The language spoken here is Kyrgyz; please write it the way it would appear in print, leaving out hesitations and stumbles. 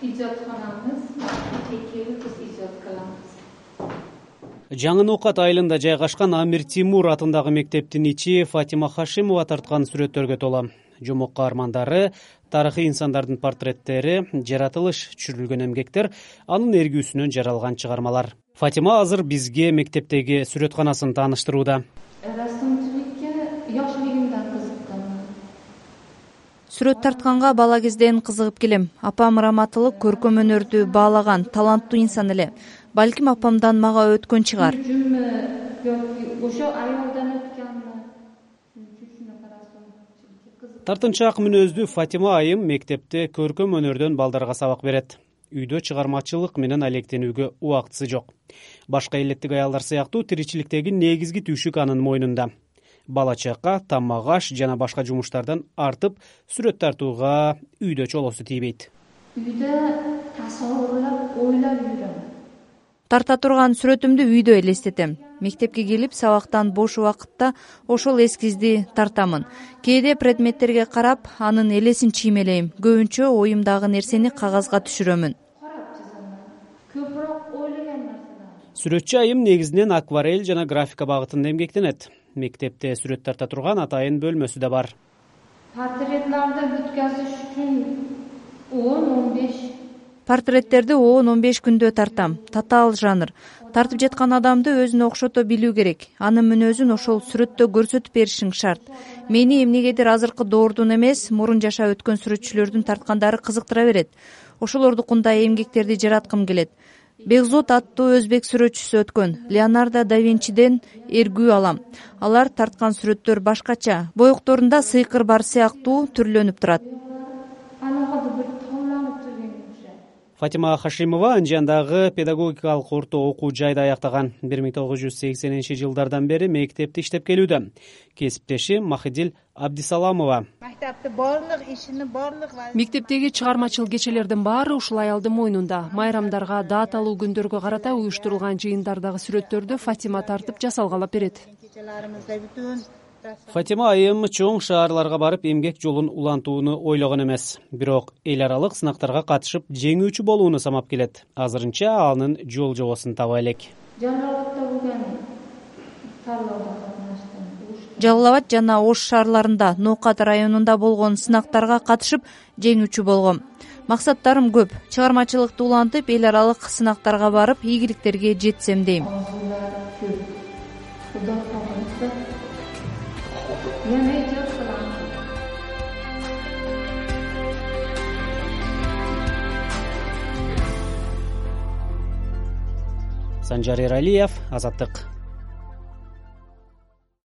ijodxonamiz chekkaga biz ijod qilamiz. Жаңы Ноокат айылында жайгашкан Амир Тимур атындагы мектептин ичи Фатима Хашимова тарткан сүрөттөргө тола. Жомок каармандары, тарыхый инсандардын портреттери, жаратылыш түшүрүлгөн эмгектер, анын эргүүсүнөн жаралган чыгармалар. Фатима азыр бизге мектептеги сүрөтканасын тааныштырууда. Рассамчылыкка yoshligimdan qiziqqanman. Сүрөт тартканга бала кезден кызыгып келем. Апам раматылык көркөм өнөрдү баалаган таланттуу инсан эле. Балким апамдан мага өткөн чыгар. Ошо айылдан өткөнмү? Тартынчаак мүнөздүү Фатима айым мектепте көркөм өнөрдөн балдарга сабак берет. Үйдө чыгармачылык менен алектенүүгө убактысы жок. Башка элеттик аялдар сыяктуу тиричиликтеги негизги түйшүк анын мойнунда. Бала чакка, тамак аш жана башка жумуштардан артып, сүрөт тартууга үйдө чолосу тийбейт. Үйдө тасаввурлап, ойлоп жүрөм. Тарта турган сүрөтүмдү үйдө элестетем. Мектепке келип сабактан бош убакытта ошол эскизди тартамын. Кээде предметтерге карап, анын элесин чиймелейм. Көбүнчө оюмдагы нерсени кагазга түшүрөмүн. Көбүрөөк ойлогон нерселер. Сүрөтчү айым негизинен акварель жана графика багытында эмгектенет. Мектепте сүрөт тарта турган атайын бөлмөсү да бар. Портретлерди бүткөзүш үчүн 10-15 Портреттерди 10-15 күндө тартам. Татаал жанр. Тартып жаткан адамды өзүнө окшото билүү керек. Анын мүнөзүн ошол сүрөттө көрсөтүп беришиң шарт. Мени эмнегедир азыркы доордун эмес, мурун жашап өткөн сүрөтчүлөрдүн тарткандары кызыктыра берет. Ошолордукундай эмгектерди жараткым келет. Бекзот аттуу өзбек сүрөтчүсү өткөн. Леонардо да Винчиден эргүү алам. Алар тарткан сүрөттөр башкача. Боекторунда сыйкыр бар сыяктуу түрлөнүп турат. Фатима Хашимова Анжандагы педагогикалык орто окуу жайды аяктаган. 1980-жылдардан бери мектепте иштеп келүүдө. Кесиптеши Махидил Абдисаламова. Мектептеги чыгармачыл кечелердин баары ушул аялдын мойнунда. Майрамдарга, даталуу күндөргө карата уюштурулган жыйындардагы сүрөттөрдү Фатима тартып жасалгалап берет. Фатима айым чоң шаарларга барып эмгек жолун улантууну ойлогон эмес. Бирок эл аралык сынактарга катышып жеңүүчү болууну самап келет. Азырынча анын жол жобосун таба элек. Жалал Абад жана Ош шаарларында, Ноокат районунда болгон сынактарга катышып жеңүүчү болгом. Максаттарым көп. Чыгармачылыкты улантып, эл аралык сынактарга барып, ийгиликтерге жетсем дейм. Санжар Эралиев, Азаттык.